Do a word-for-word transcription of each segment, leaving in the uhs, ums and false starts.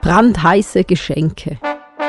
brandheiße Geschenke.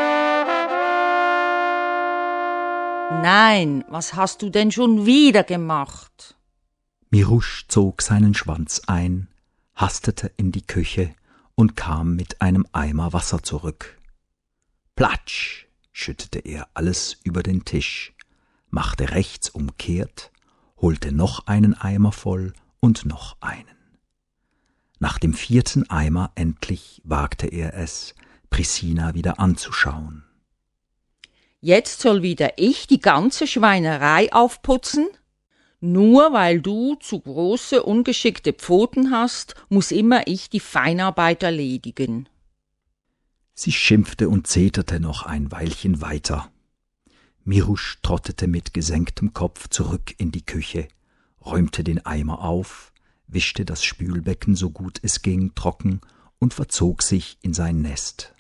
Nein, was hast du denn schon wieder gemacht? Mirusch zog seinen Schwanz ein, hastete in die Küche und kam mit einem Eimer Wasser zurück. Platsch, schüttete er alles über den Tisch, machte rechts umkehrt, holte noch einen Eimer voll und noch einen. Nach dem vierten Eimer endlich wagte er es, Priscina wieder anzuschauen. Jetzt soll wieder ich die ganze Schweinerei aufputzen? Nur weil du zu große, ungeschickte Pfoten hast, muss immer ich die Feinarbeit erledigen. Sie schimpfte und zeterte noch ein Weilchen weiter. Mirusch trottete mit gesenktem Kopf zurück in die Küche, räumte den Eimer auf, wischte das Spülbecken so gut es ging trocken und verzog sich in sein Nest.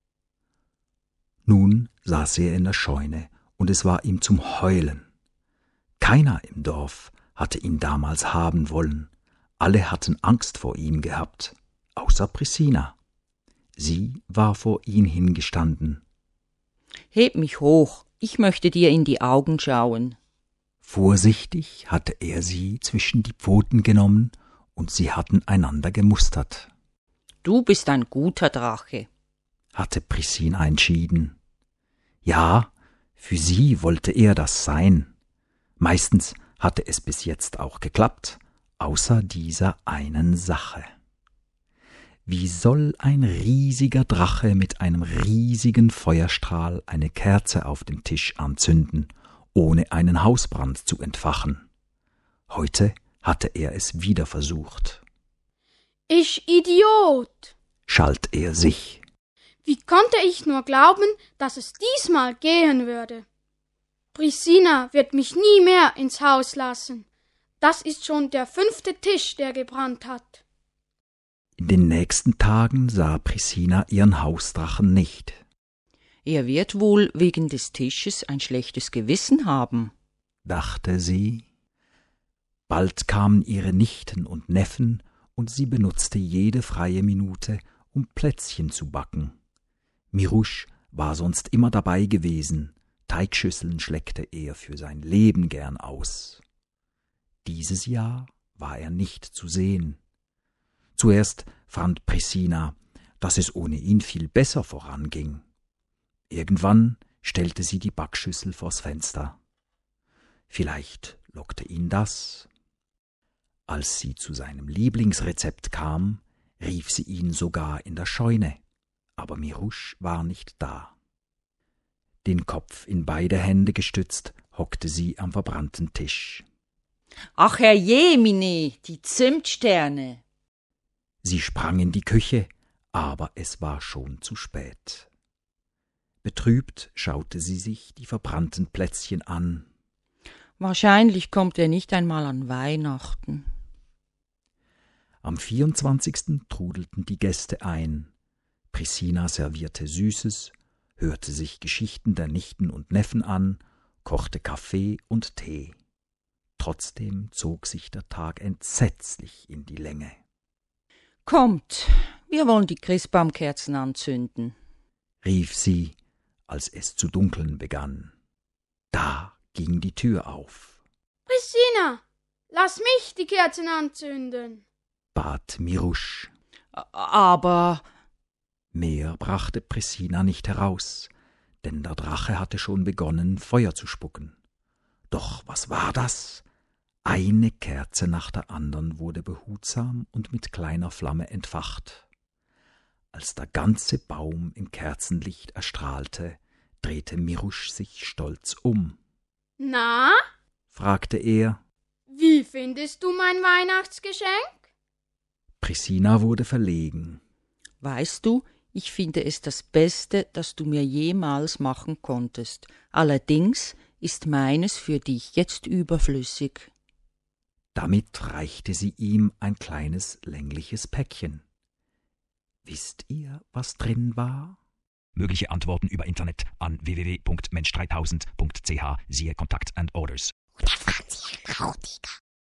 Nun saß er in der Scheune, und es war ihm zum Heulen. Keiner im Dorf hatte ihn damals haben wollen, alle hatten Angst vor ihm gehabt, außer Priscina. Sie war vor ihn hingestanden. »Heb mich hoch, ich möchte dir in die Augen schauen.« Vorsichtig hatte er sie zwischen die Pfoten genommen, und sie hatten einander gemustert. »Du bist ein guter Drache«, hatte Priscina entschieden. Ja, für sie wollte er das sein. Meistens hatte es bis jetzt auch geklappt, außer dieser einen Sache. Wie soll ein riesiger Drache mit einem riesigen Feuerstrahl eine Kerze auf dem Tisch anzünden, ohne einen Hausbrand zu entfachen? Heute hatte er es wieder versucht. »Ich Idiot«, schalt er sich. »Wie konnte ich nur glauben, dass es diesmal gehen würde? Priscina wird mich nie mehr ins Haus lassen. Das ist schon der fünfte Tisch, der gebrannt hat.« In den nächsten Tagen sah Priscina ihren Hausdrachen nicht. »Er wird wohl wegen des Tisches ein schlechtes Gewissen haben«, dachte sie. Bald kamen ihre Nichten und Neffen, und sie benutzte jede freie Minute, um Plätzchen zu backen. Mirusch war sonst immer dabei gewesen, Teigschüsseln schleckte er für sein Leben gern aus. Dieses Jahr war er nicht zu sehen. Zuerst fand Priscina, dass es ohne ihn viel besser voranging. Irgendwann stellte sie die Backschüssel vors Fenster. Vielleicht lockte ihn das. Als sie zu seinem Lieblingsrezept kam, rief sie ihn sogar in der Scheune, aber Mirusch war nicht da. Den Kopf in beide Hände gestützt, hockte sie am verbrannten Tisch. »Ach herjemine, die Zimtsterne!« Sie sprang in die Küche, aber es war schon zu spät. Betrübt schaute sie sich die verbrannten Plätzchen an. »Wahrscheinlich kommt er nicht einmal an Weihnachten.« Am vierundzwanzigsten trudelten die Gäste ein. Priscina servierte Süßes, hörte sich Geschichten der Nichten und Neffen an, kochte Kaffee und Tee. Trotzdem zog sich der Tag entsetzlich in die Länge. »Kommt, wir wollen die Christbaumkerzen anzünden«, rief sie, als es zu dunkeln begann. Da ging die Tür auf. »Priscina, lass mich die Kerzen anzünden«, bat Mirusch. »Aber...« Mehr brachte Priscina nicht heraus, denn der Drache hatte schon begonnen, Feuer zu spucken. Doch was war das? Eine Kerze nach der anderen wurde behutsam und mit kleiner Flamme entfacht. Als der ganze Baum im Kerzenlicht erstrahlte, drehte Mirusch sich stolz um. »Na?«, fragte er. »Wie findest du mein Weihnachtsgeschenk?« Priscina wurde verlegen. »Weißt du, ich finde es das Beste, das du mir jemals machen konntest. Allerdings ist meines für dich jetzt überflüssig.« Damit reichte sie ihm ein kleines längliches Päckchen. Wisst ihr, was drin war? Mögliche Antworten über Internet an w w w punkt mensch dreitausend punkt c h, siehe Kontakt and Orders. Oder Franzi Rautiger.